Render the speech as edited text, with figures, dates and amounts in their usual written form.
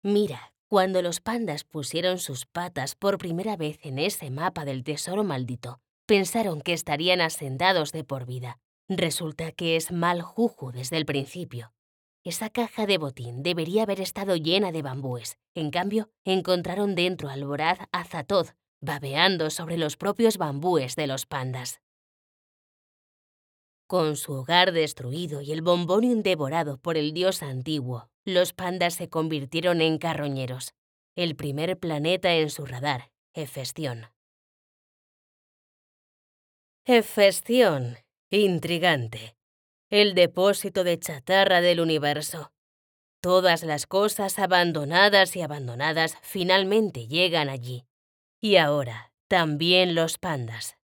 Mira, cuando los pandas pusieron sus patas por primera vez en ese mapa del tesoro maldito, pensaron que estarían asentados de por vida. Resulta que es mal juju desde el principio. Esa caja de botín debería haber estado llena de bambúes. En cambio, encontraron dentro al voraz Azatoth, babeando sobre los propios bambúes de los pandas. Con su hogar destruido y el bombonium devorado por el dios antiguo, los pandas se convirtieron en carroñeros. El primer planeta en su radar, Hefestión. Hefestión, intrigante. El depósito de chatarra del universo. Todas las cosas abandonadas y abandonadas finalmente llegan allí. Y ahora, también los pandas.